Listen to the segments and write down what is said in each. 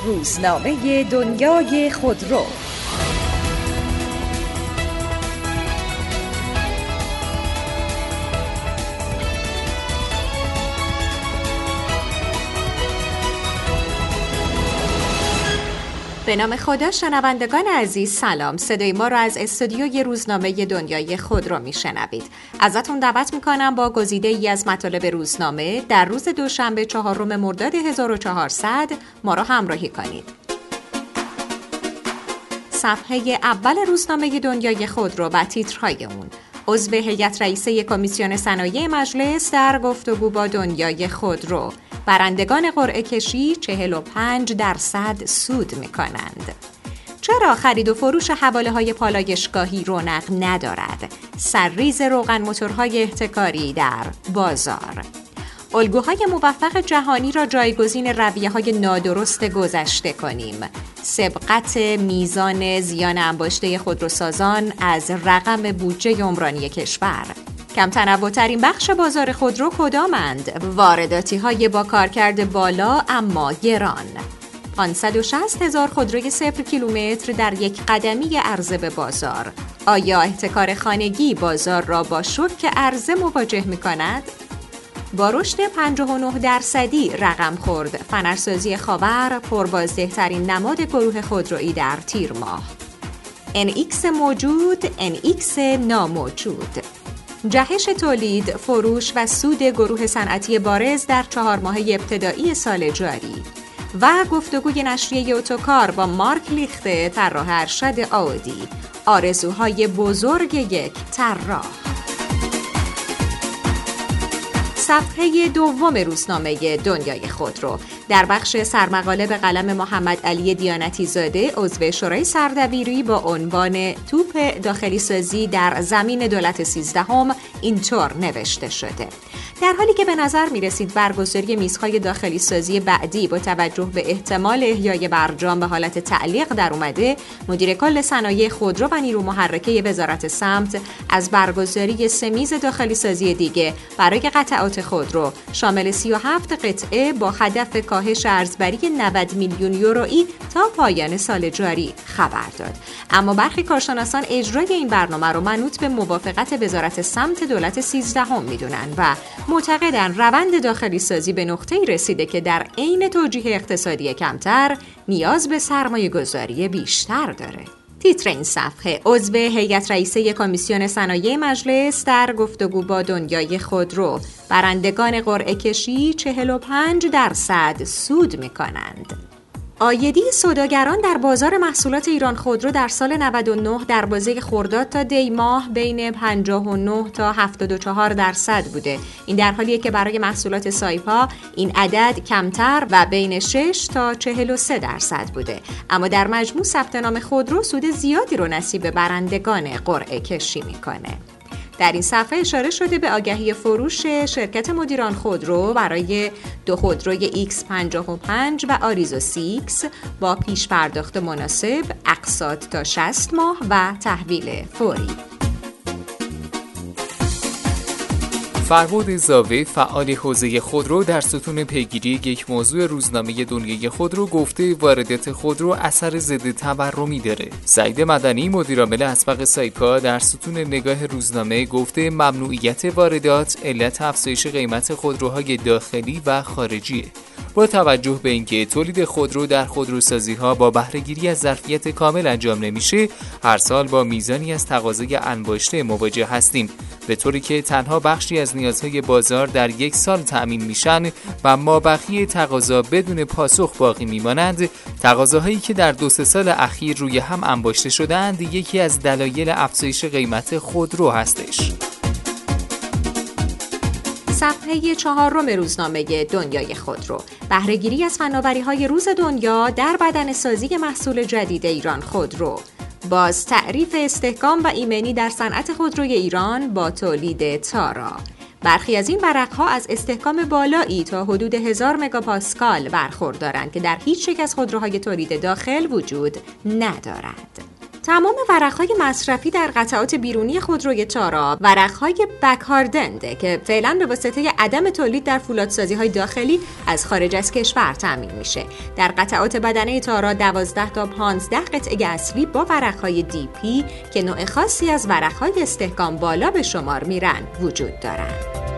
روزنامه دنیای خودرو. به نام خدا. شنوندگان عزیز سلام. صدای ما را از استودیوی روزنامه دنیای خودرو میشنوید. ازتون دعوت میکنم با گزیده ای از مطالب روزنامه در روز دوشنبه 4 مرداد 1400 ما را همراهی کنید. صفحه اول روزنامه دنیای خودرو و تیترهای اون. عضو هیئت رئیسه کمیسیون صنایع مجلس در گفتگو با دنیای خودرو: برندگان قرعه کشی 45% سود می‌کنند. چرا خرید و فروش حواله‌های پالایشگاهی رونق ندارد؟ سرریز روغن موتورهای احتکاری در بازار. الگوهای موفق جهانی را جایگزین رویه‌های نادرست گذشته کنیم. سبقت میزان زیان انباشته خودروسازان از رقم بودجه عمرانی کشور. کم تنوع‌ترین بخش بازار خودرو کدامند؟ وارداتی‌های با کارکرد بالا اما گران. 560,000 خودروی 0 کیلومتر در یک قدمی عرضه به بازار. آیا احتکار خانگی بازار را با شوک عرضه مواجه می‌کند؟ با رشد 59% رقم خورد فنرسازی خاور پربازده‌ترین نماد گروه خودرویی در تیر ماه. NX موجود، NX ناموجود. جهش تولید، فروش و سود گروه صنعتی بارز در 4 ماهه ابتدایی سال جاری و گفتگوی نشریه اتوکار با مارک لیخته طراح ارشد آودی. آرزوهای بزرگ یک طراح. صفحه دوم روزنامه دنیای خودرو. در بخش سرمقاله به قلم محمد علی دیانتی زاده، عضو شورای سردبیری، با عنوان توپ داخلی سازی در زمین دولت 13 اینطور نوشته شده: در حالی که به نظر می رسید برگزاری میزهای داخلی سازی بعدی با توجه به احتمال احیای برجام به حالت تعلیق در اومده، مدیر کل صنایع خودرو و نیرو محرکه وزارت سمت از برگزاری 3 میز داخلی سازی دیگه برای قطعات خودرو شامل 37 قطعه با هدف کاهش ارزبری 90 میلیون یورویی تا پایان سال جاری خبر داد. اما برخی کارشناسان اجرای این برنامه رو منوط به موافقت وزارت سمت دولت 13 میدونن و معتقدن روند داخلی سازی به نقطه‌ای رسیده که در عین توجیه اقتصادی کمتر نیاز به سرمایه گذاری بیشتر داره. تیتر این صفحه: عضو هیئت رئیسه کمیسیون صنایع مجلس در گفتگو با دنیای خودرو: برندگان قرعه کشی 45% سود می‌کنند. عایدی سوداگران در بازار محصولات ایران خودرو در سال 99 در بازه خرداد تا دی ماه بین 59 تا 74% بوده. این در حالیه که برای محصولات سایپا این عدد کمتر و بین 6 تا 43% بوده. اما در مجموع ثبت نام خودرو سود زیادی رو نصیب برندگان قرعه کشی میکنه. در این صفحه اشاره شده به آگهی فروش شرکت مدیران خودرو برای 2 خودروی X55 و آریزو 6 با پیش پرداخت مناسب، اقساط تا 60 ماه و تحویل فوری. فربود زاوی، فعال حوزه خودرو، در ستون پیگیری یک موضوع روزنامه دنیای خودرو گفته واردات خودرو اثر ضد تورمی داره. سعید مدنی، مدیرعامل اسبق سایپا، در ستون نگاه روزنامه گفته ممنوعیت واردات علت افزایش قیمت خودروهای داخلی و خارجیه. با توجه به اینکه تولید خودرو در خودروسازی‌ها با بهره‌گیری از ظرفیت کامل انجام نمیشه، هر سال با میزانی از تقاضای انباشته مواجه هستیم، به طوری که تنها بخشی از نیازهای بازار در یک سال تأمین میشن و مابقی تقاضا بدون پاسخ باقی میمانند. تقاضاهایی که در 2-3 سال اخیر روی هم انباشته شدند یکی از دلایل افزایش قیمت خودرو هستش. صفحه 4 روزنامه دنیای خودرو: بهره‌گیری از فناوری‌های روز دنیا در بدنه‌سازی محصول جدید ایران خودرو. باز تعریف استحکام و ایمنی در صنعت خودروی ایران با تولید تارا. برخی از این ورق‌ها از استحکام بالایی تا حدود 1000 مگاپاسکال برخوردارند که در هیچ یک از خودروهای تولید داخل وجود ندارد. تمام ورق‌های مصرفی در قطعات بیرونی خودروی تارا ورق‌های بک‌هاردنده که فعلا به واسطه عدم تولید در فولادسازی‌های داخلی از خارج از کشور تامین میشه. در قطعات بدنه تارا 12 تا 15 قطعه اصلی با ورق‌های DP که نوع خاصی از ورق‌های استحکام بالا به شمار میرن وجود دارن.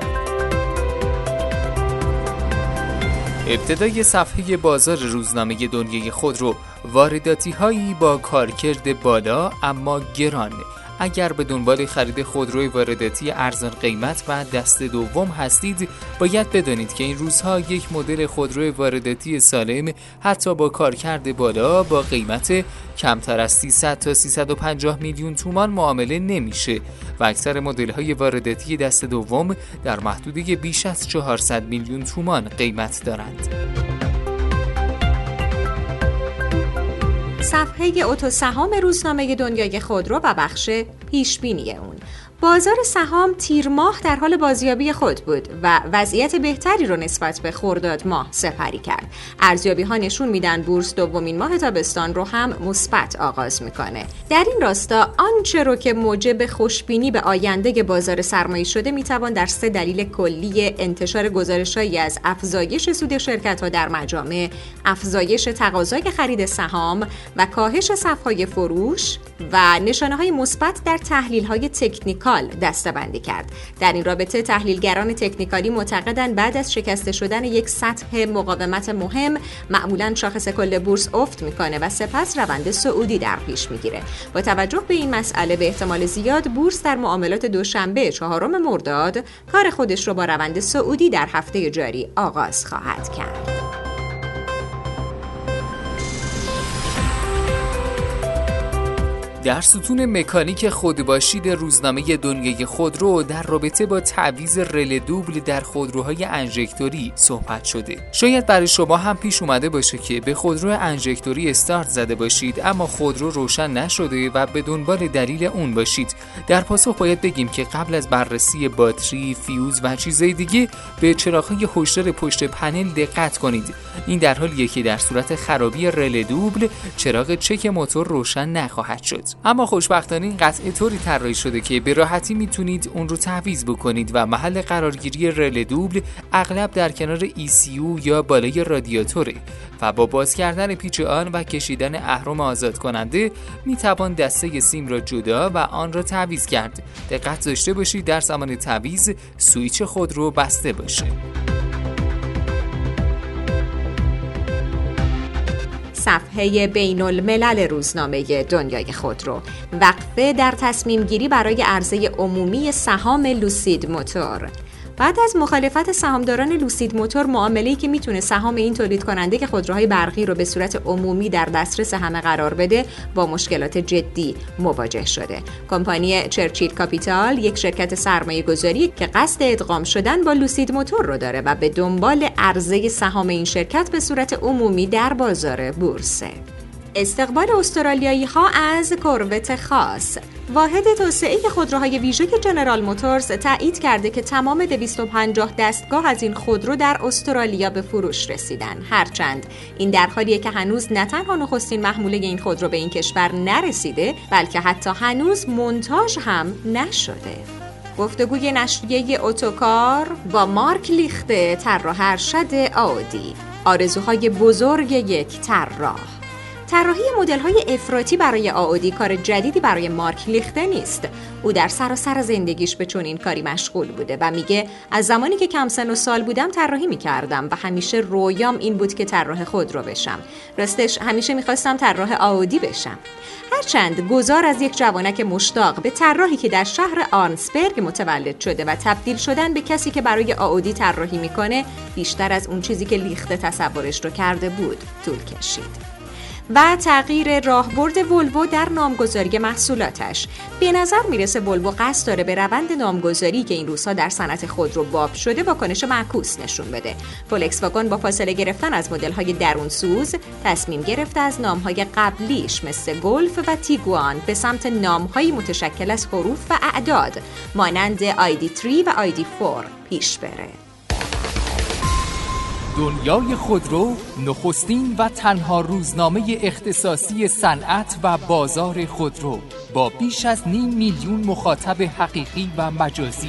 ابتدای صفحه بازار روزنامه دنیای خودرو، وارداتی هایی با کارکرد بالا اما گران. اگر به دنبال خرید خودروی وارداتی ارزان قیمت و دست دوم هستید، باید بدانید که این روزها یک مدل خودروی وارداتی سالم حتی با کارکرد بالا با قیمت کمتر از 300 تا 350 میلیون تومان معامله نمیشه و اکثر مدل‌های وارداتی دست دوم در محدوده بیش از 400 میلیون تومان قیمت دارند. صفحه اتو سهام روزنامه دنیای خودرو و بخش پیشبینی اون. بازار سهام تیر ماه در حال بازیابی خود بود و وضعیت بهتری رو نسبت به خرداد ماه سپری کرد. ارزیابی ها نشون میدن بورس دومین ماه تابستان رو هم مثبت آغاز میکنه. در این راستا آنچه رو که موجب خوشبینی به آینده بازار سرمایه شده میتوان در 3 دلیل کلی انتشار گزارش‌هایی از افزایش سود شرکت‌ها در مجامع، افزایش تقاضای خرید سهام و کاهش صف‌های فروش و نشانه‌های مثبت در تحلیل‌های تکنیکال دسته‌بندی کرد. در این رابطه تحلیلگران تکنیکالی معتقدند بعد از شکسته شدن یک سطح مقاومت مهم، معمولاً شاخص کل بورس افت میکنه و سپس روند صعودی در پیش میگیره. با توجه به این مسئله به احتمال زیاد بورس در معاملات دوشنبه 4 مرداد کار خودش رو با روند صعودی در هفته جاری آغاز خواهد کرد. در ستون مکانیک خودباشید روزنامه دنیای خودرو در رابطه با تعویض رل دوبل در خودروهای انژکتوری صحبت شده. شاید برای شما هم پیش اومده باشه که به خودرو انژکتوری استارت زده باشید اما خودرو روشن نشده و به دنبال دلیل اون باشید. در پاسخ باید بگیم که قبل از بررسی باتری، فیوز و چیزهای دیگه به چراغ‌های هشدار پشت پنل دقت کنید. این در حالیه که در صورت خرابی رل دوبل چراغ چک موتور روشن نخواهد شد. اما خوشبختانه این قطعه طوری طراحی شده که به راحتی میتونید اون رو تعویض بکنید و محل قرارگیری رل دوبل اغلب در کنار ECU یا بالای رادیاتوره و با باز کردن پیچ آن و کشیدن اهرم آزاد کننده میتوان دسته سیم را جدا و آن را تعویض کرد. دقت داشته باشید در زمان تعویض سوئیچ خودرو بسته باشه. صفحه بین الملل روزنامه دنیای خودرو. وقفه در تصمیم گیری برای عرضه عمومی سهام لوسید موتور. بعد از مخالفت سهامداران لوسید موتور، معامله‌ای که میتونه سهام این تولید کننده که خودروهای برقی رو به صورت عمومی در دسترس همه قرار بده، با مشکلات جدی مواجه شده. کمپانی چرچیل کاپیتال، یک شرکت سرمایه‌گذاری که قصد ادغام شدن با لوسید موتور رو داره و به دنبال عرضه سهام این شرکت به صورت عمومی در بازار بورسه. استقبال استرالیایی ها از کروت خاص. واحد توسعه خودروهای ویژه جنرال موتورز تایید کرده که تمام 250 دستگاه از این خودرو در استرالیا به فروش رسیدن. هرچند این در حالیه که هنوز نه تنها نخستین محموله این خودرو به این کشور نرسیده، بلکه حتی هنوز مونتاژ هم نشده. گفتگوی نشریه اتوکار با مارک لیخته، طراح ارشد آودی. آرزوهای بزرگ یک طراح. طراحی مدل‌های افراطی برای آودی کار جدیدی برای مارک لیخته نیست. او در سراسر زندگیش به چنین کاری مشغول بوده و میگه از زمانی که کم سن و سال بودم طراحی می‌کردم و همیشه رویام این بود که طراح خودرو بشم. راستش همیشه می‌خواستم طراح آودی بشم. هرچند گذار از یک جوانک مشتاق به طراحی که در شهر آرنسبرگ متولد شده و تبدیل شدن به کسی که برای آودی طراحی می‌کنه بیشتر از اون چیزی که لیخته تصورش رو کرده بود طول کشید. و تغییر راهبرد ولوو در نامگذاری محصولاتش. به نظر میرسه ولوو قصد داره به روند نامگذاری که این روزها در صنعت خودرو باب شده واکنش معکوس نشون بده. فولکس واگن با فاصله گرفتن از مدل‌های درونسوز تصمیم گرفته از نام‌های قبلیش مثل گلف و تیگوان به سمت نام‌هایی متشکل از حروف و اعداد مانند ID3 و ID4 پیش بره. دنیای خودرو نخستین و تنها روزنامه اختصاصی صنعت و بازار خودرو با بیش از 500,000 مخاطب حقیقی و مجازی.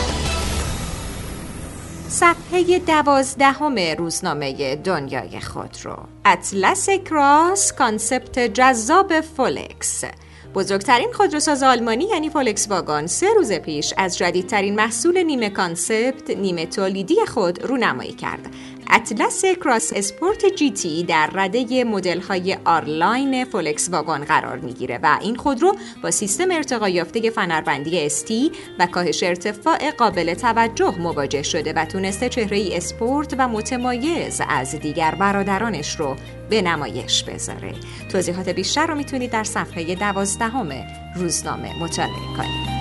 صفحه 12 روزنامه دنیای خودرو. اطلس کراس، کانسپت جذاب فولکس. بزرگترین خودروساز آلمانی یعنی فولکس واگن 3 روز پیش از جدیدترین محصول نیمه کانسپت، نیمه تولیدی خود رونمایی کرد. اطلس کراس اسپورت جی تی در رده مدل‌های آرلاین فولکس واگن قرار می‌گیره و این خودرو با سیستم ارتقا یافته فنربندی استی و کاهش ارتفاع قابل توجه مواجه شده و تونسته چهره‌ای اسپورت و متمایز از دیگر برادرانش رو به نمایش بذاره. توضیحات بیشتر رو میتونید در صفحه 12 روزنامه مطالعه کنید.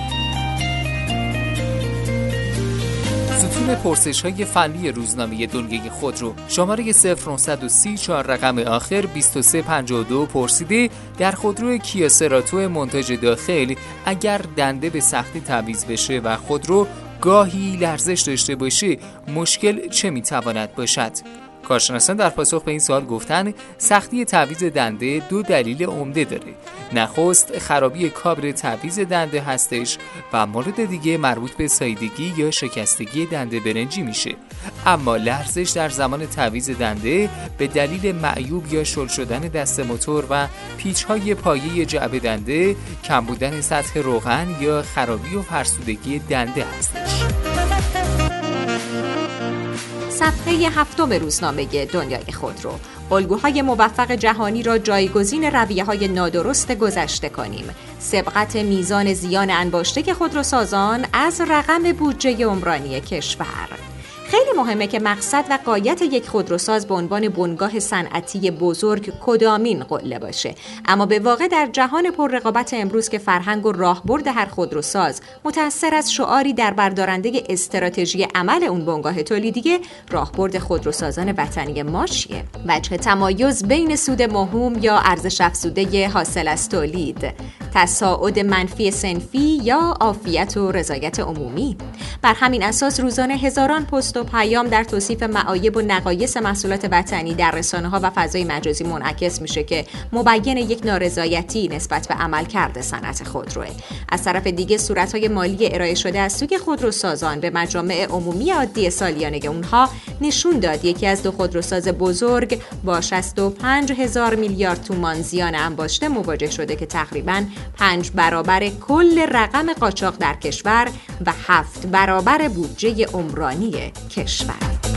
ستون پرسش‌های فنی روزنامه دنیای خودرو شماره 0934 رقم آخر 2352 پرسیده در خودرو کیا سراتو منتاج داخل اگر دنده به سختی تعویض بشه و خودرو گاهی لرزش داشته باشه مشکل چه میتواند باشد؟ کارشناسان در پاسخ به این سوال گفتن سختی تعویض دنده 2 دلیل عمده داره. نخست خرابی کابل تعویض دنده هستش و مورد دیگه مربوط به ساییدگی یا شکستگی دنده برنجی میشه. اما لرزش در زمان تعویض دنده به دلیل معیوب یا شل شدن دست موتور و پیچ‌های پایه جعبه دنده، کم بودن سطح روغن یا خرابی و فرسودگی دنده هستش. صفحه 7 روزنامه دنیای خودرو. الگوهای موفق جهانی را جایگزین رویه‌های نادرست گذشته کنیم. سبقت میزان زیان انباشته خودروسازان از رقم بودجه عمرانی کشور. خیلی مهمه که مقصد و غایت یک خودروساز به عنوان بنگاه صنعتی بزرگ کدامین قله باشه، اما به واقع در جهان پر رقابت امروز که فرهنگ و راهبرد هر خودروساز متأثر از شعاری در بردارنده استراتژی عمل اون بنگاه تولیدیه، راهبرد خودروسازان وطنی ما چیه؟ وجه تمایز بین سود موهوم یا ارزش افزوده حاصل از تولید، تصاعد منفی صنفی یا عافیت و رضایت عمومی. بر همین اساس روزانه هزاران پست و پیام در توصیف معایب و نقایص محصولات وطنی در رسانه‌ها و فضای مجازی منعکس میشه که مبین یک نارضایتی نسبت به عملکرد صنعت خودروه. از طرف دیگه صورت‌های مالی ارائه شده از سوی خودروسازان به مجامع عمومی عادی سالیانه اونها نشون داد یکی از 2 خودروساز بزرگ با 65,000 میلیارد تومان زیان انباشته مواجه شده که تقریباً 5 برابر کل رقم قاچاق در کشور و 7 برابر بودجه عمرانی کشور.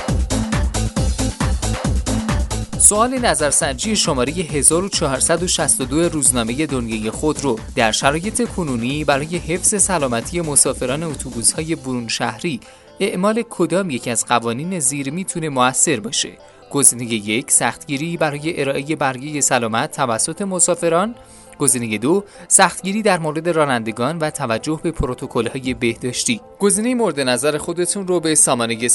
سوال نظرسنجی شماره 1462 روزنامه دنیای خودرو: در شرایط کنونی برای حفظ سلامتی مسافران اتوبوس‌های برون شهری اعمال کدام یک از قوانین زیر میتونه مؤثر باشه؟ گزینه 1 سختگیری برای ارائه برگه سلامت توسط مسافران. گزینه 2 سختگیری در مورد رانندگان و توجه به پروتکل‌های بهداشتی. گزینه مورد نظر خودتون رو به سامانه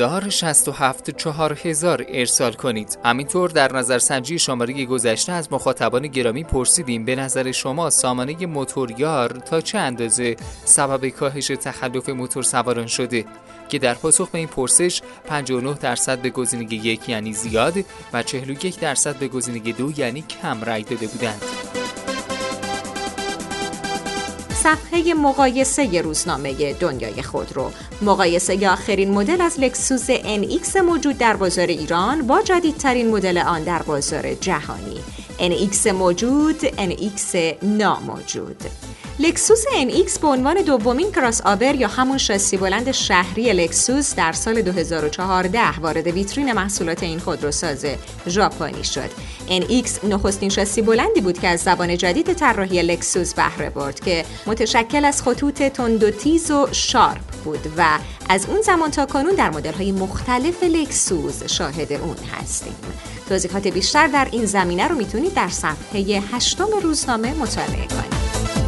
30674000 ارسال کنید. همینطور در نظرسنجی شماره گذشته از مخاطبان گرامی پرسیدیم به نظر شما سامانه موتوریار تا چه اندازه سبب کاهش تخلف موتورسواران شده؟ که در پاسخ به این پرسش 59% به گزینه 1 یعنی زیاد و 41% به گزینه 2 یعنی کم رای داده بودند. صفحه مقایسه روزنامه دنیای خودرو. مقایسه آخرین مدل از لکسوس NX موجود در بازار ایران با جدیدترین مدل آن در بازار جهانی. NX موجود، NX ناموجود. لکسوس NX به عنوان دومین کراس آور یا همون شاسی بلند شهری لکسوس در سال 2014 وارد ویترین محصولات این خودروساز ژاپنی شد. NX نخستین شاسی بلندی بود که از زبان جدید طراحی لکسوس بهره برد که متشکل از خطوط تند و تیز و شارپ بود و از اون زمان تا کنون در مدل‌های مختلف لکسوس شاهد اون هستیم. توضیحات بیشتر در این زمینه رو میتونید در صفحه 8 روزنامه مطالعه کنید.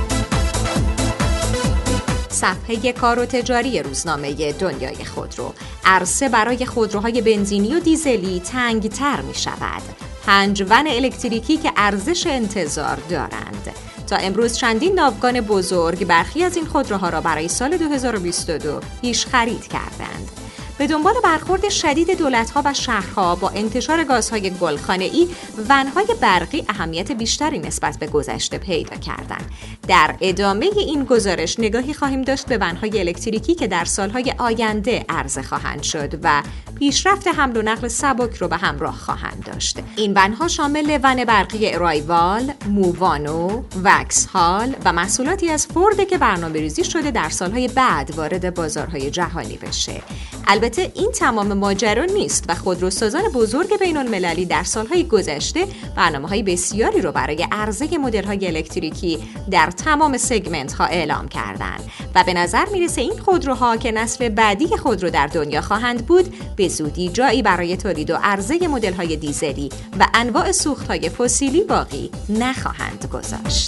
صفحه کار و تجاری روزنامه دنیای خودرو. عرصه برای خودروهای بنزینی و دیزلی تنگ‌تر می شود. 5 ون الکتریکی که ارزش انتظار دارند. تا امروز چندین ناوگان بزرگ برخی از این خودروها را برای سال 2022 پیش خرید کردند. به دنبال برخورد شدید دولت‌ها و شهرها با انتشار گازهای گلخانه‌ای، ون‌های برقی اهمیت بیشتری نسبت به گذشته پیدا کردند. در ادامه این گزارش نگاهی خواهیم داشت به ون‌های الکتریکی که در سال‌های آینده عرضه خواهند شد و پیشرفت حمل و نقل سبک رو به همراه خواهند داشت. این ون‌ها شامل ون برقی رایوال، مووانو، وکسهال و محصولاتی از فورد که برنامه‌ریزی شده در سال‌های بعد وارد بازارهای جهانی بشه. البته این تمام ماجرا نیست و خودروسازان بزرگ بین‌المللی در سال‌های گذشته برنامه‌های بسیاری رو برای عرضه مدل‌های الکتریکی در تمام سگمنت‌ها اعلام کردند و به نظر میرسه این خودروها که نسل بعدی خودرو در دنیا خواهند بود به زودی جایی برای تولید و عرضه مدل‌های دیزلی و انواع سوخت‌های فسیلی باقی نخواهند گذاشت.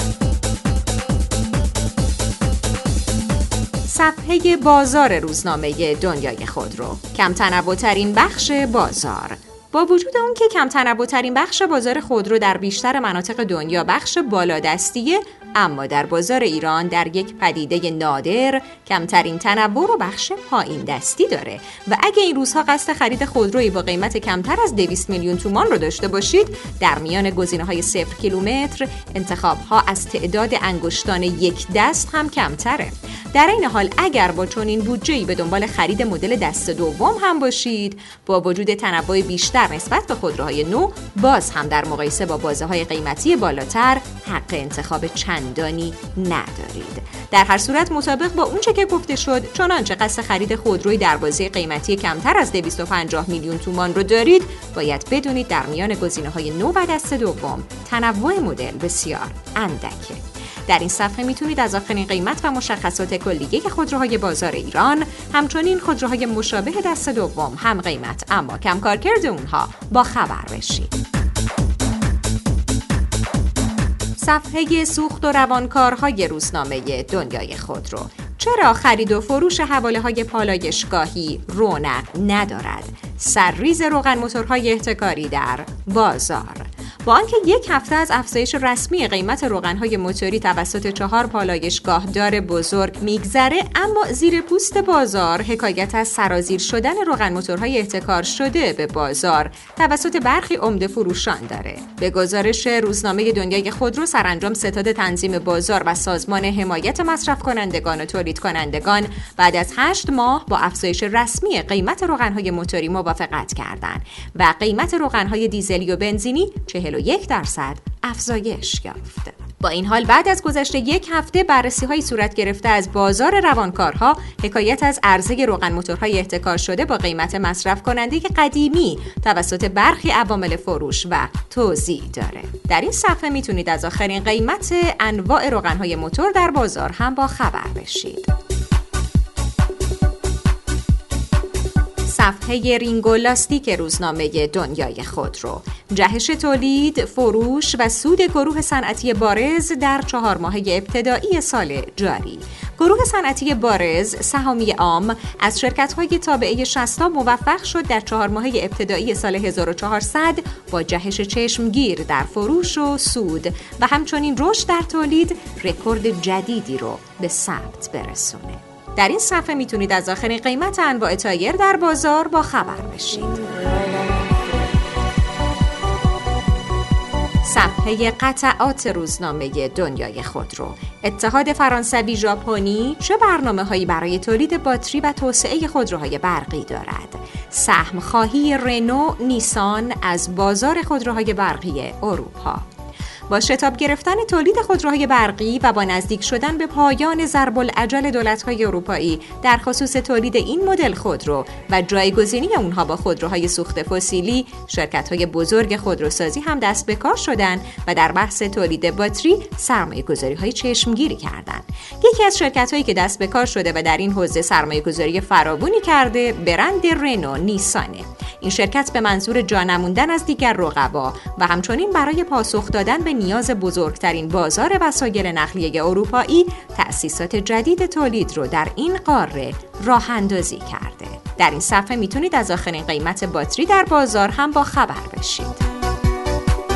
صفحه بازار روزنامه دنیای خودرو. کم تنوع‌ترین بخش بازار. با وجود اون که کم تنوع‌ترین بخش بازار خودرو در بیشتر مناطق دنیا بخش بالادستیه، اما در بازار ایران در یک پدیده نادر کمترین تنوع رو بخش پایین دستی داره و اگه این روزها قصد خرید خودرویی با قیمت کمتر از 200 میلیون تومان رو داشته باشید، در میان گزینه‌های 0 کیلومتر انتخاب‌ها از تعداد انگشتان یک دست هم کمتره. در این حال اگر با چنین بودجه‌ای به دنبال خرید مدل دست دوم هم باشید، با وجود تنوع بیشتر نسبت به خودروهای نو، باز هم در مقایسه با بازه‌های قیمتی بالاتر حق انتخاب چندانی ندارید. در هر صورت مطابق با اونچه که گفته شد، چنانچه قصد خرید خودروی در بازه قیمتی کمتر از 250 میلیون تومان رو دارید، باید بدونید در میان گزینه‌های نو و دست دوم تنوع مدل بسیار اندکه. در این صفحه میتونید از آخرین قیمت و مشخصات کلیه خودروهای بازار ایران، همچنین خودروهای مشابه دست دوم هم قیمت اما کم کارکرد اونها با خبر بشید. صفحه سوخت و روانکارهای روزنامه دنیای خودرو. چرا خرید و فروش حواله‌های پالایشگاهی رونق ندارد؟ سرریز روغن موتورهای احتکاری در بازار. با آنکه یک هفته از افزایش رسمی قیمت روغن‌های موتوری توسط 4 پالایشگاه دار بزرگ میگذره، اما زیر پوست بازار حکایت از سرازیر شدن روغن موتورهای احتکار شده به بازار توسط برخی عمده فروشان داره. به گزارش روزنامه دنیای خودرو، سرانجام ستاد تنظیم بازار و سازمان حمایت مصرف کنندگان و تولید کنندگان بعد از 8 ماه با افزایش رسمی قیمت روغن‌های موتوری موافقت کردند و قیمت روغن‌های دیزلی و بنزینی 41% افزایش یافت. با این حال بعد از گذشت یک هفته بررسی‌های صورت گرفته از بازار روانکارها، حکایت از عرضه روغن موتورهای احتکار شده با قیمت مصرف کننده قدیمی توسط برخی عوامل فروش و توزیع داره. در این صفحه میتونید از آخرین قیمت انواع روغن‌های موتور در بازار هم با خبر بشید. صفحه رینگ و لاستیک روزنامه دنیای خودرو. جهش تولید، فروش و سود گروه صنعتی بارز در 4 ماهه ابتدایی سال جاری. گروه صنعتی بارز سهامی عام از شرکت‌های تابعه شستا موفق شد در 4 ماهه ابتدایی سال 1400 با جهش چشمگیر در فروش و سود و همچنین رشد در تولید رکورد جدیدی رو به ثبت برسونه. در این صفحه میتونید از آخرین قیمت انواع تایر در بازار با خبر بشید. صفحه قطعات روزنامه دنیای خودرو. اتحاد فرانسوی ژاپنی چه برنامه‌هایی برای تولید باتری و توسعه خودروهای برقی دارد؟ سهم خواهی رنو، نیسان از بازار خودروهای برقی اروپا. با شتاب گرفتن تولید خودروهای برقی و با نزدیک شدن به پایان ضرب العجل دولت‌های اروپایی در خصوص تولید این مدل خودرو و جایگزینی اونها با خودروهای سوخت فسیلی، شرکت‌های بزرگ خودروسازی هم دست به کار شدند و در بحث تولید باتری سرمایه‌گذاری‌های چشمگیری کردند. یکی از شرکت‌هایی که دست به کار شده و در این حوزه سرمایه‌گذاری فراوانی کرده، برند رنو نیسانه. این شرکت به منظور جانموندن از دیگر رقبا و همچنین برای پاسخ دادن به نیاز بزرگترین بازار وسایل نقلیه اروپایی، تأسیسات جدید تولید رو در این قاره راه اندازی کرده. در این صفحه میتونید از آخرین قیمت باتری در بازار هم با خبر بشید.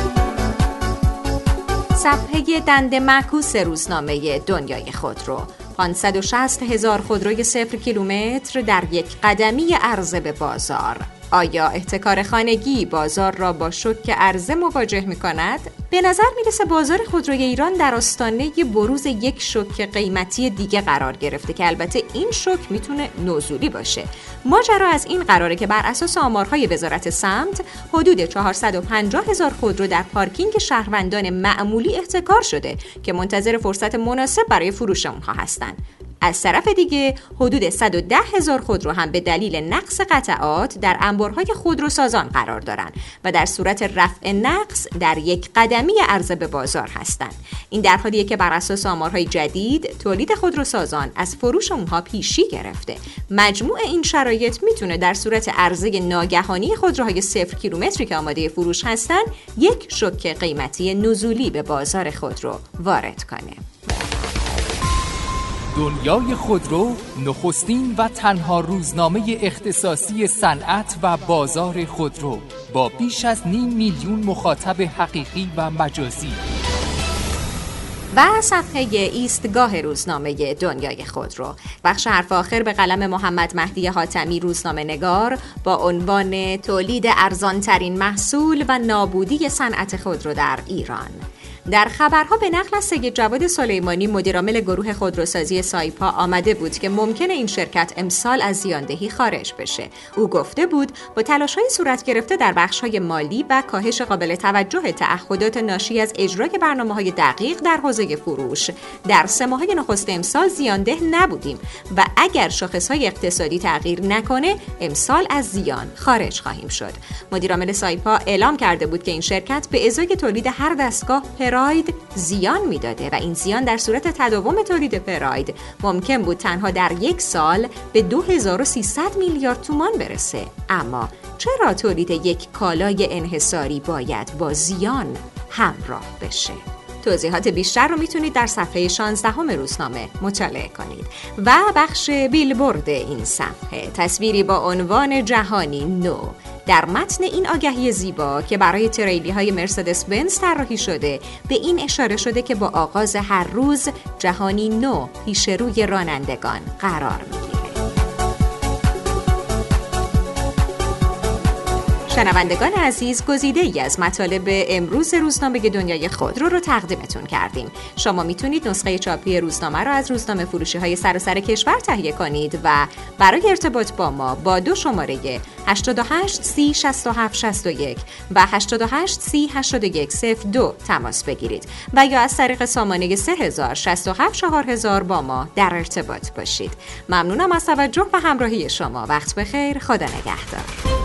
صفحه دنده معکوس روزنامه دنیای خودرو. 560,000 خودروی 0 کیلومتر در یک قدمی عرضه به بازار. آیا احتکار خانگی بازار را با شوک عرضه مواجه می کند؟ به نظر می رسه بازار خودروی ایران در آستانه بروز یک شوک قیمتی دیگه قرار گرفته که البته این شوک میتونه نزولی باشه. ماجرا از این قراره که بر اساس آمارهای وزارت سمت حدود 450,000 خودرو در پارکینگ شهروندان معمولی احتکار شده که منتظر فرصت مناسب برای فروش اونها هستن. از طرف دیگه حدود 110,000 خودرو هم به دلیل نقص قطعات در انبارهای خودروسازان قرار دارن و در صورت رفع نقص در یک قدمی عرضه به بازار هستند. این در حالیه که بر اساس آمارهای جدید تولید خودروسازان از فروش اونها پیشی گرفته. مجموع این شرایط میتونه در صورت عرضه ناگهانی خودروهای 0 کیلومتری که آماده فروش هستن یک شوک قیمتی نزولی به بازار خودرو وارد کنه. دنیای خودرو نخستین و تنها روزنامه اختصاصی صنعت و بازار خودرو با بیش از 500,000 مخاطب حقیقی و مجازی و صفحه ایستگاه روزنامه دنیای خودرو. بخش حرف آخر به قلم محمد مهدی حاتمی روزنامه نگار با عنوان تولید ارزانترین محصول و نابودی صنعت خودرو در ایران. در خبرها به نقل از سید جواد سلیمانی مدیرعامل گروه خودروسازی سایپا آمده بود که ممکنه این شرکت امسال از زیاندهی خارج بشه. او گفته بود با تلاش‌های صورت گرفته در بخش‌های مالی و کاهش قابل توجه تعهدات ناشی از اجرای برنامه‌های دقیق در حوزه فروش در 3 ماه نخست امسال زیانده نبودیم و اگر شاخص‌های اقتصادی تغییر نکنه امسال از زیان خارج خواهیم شد. مدیرعامل سایپا اعلام کرده بود که این شرکت به ازای تولید هر دستگاه پراید زیان میداده و این زیان در صورت تداوم تولید پراید ممکن بود تنها در 1 سال به 2300 میلیارد تومان برسه. اما چرا تولید یک کالای انحصاری باید با زیان همراه بشه؟ توضیحات بیشتر رو میتونید در صفحه 16 روزنامه مطالعه کنید. و بخش بیلبورد این صفحه تصویری با عنوان جهانی نو. در متن این آگهی زیبا که برای تریلی های مرسدس بنز طراحی شده به این اشاره شده که با آغاز هر روز جهانی نو پیش روی رانندگان قرار میگیره. شنوندگان عزیز، گزیده‌ای از مطالب امروز روزنامه دنیای خودرو رو تقدیمتون کردیم. شما میتونید نسخه چاپی روزنامه رو از روزنامه فروشی‌های سراسر کشور تهیه کنید و برای ارتباط با ما با 2 شماره 88 30 67 61 و 88 30 81 02 تماس بگیرید و یا از طریق سامانه 3000 67 4000 با ما در ارتباط باشید. ممنونم از توجه و همراهی شما. وقت بخیر. خدا نگهدار.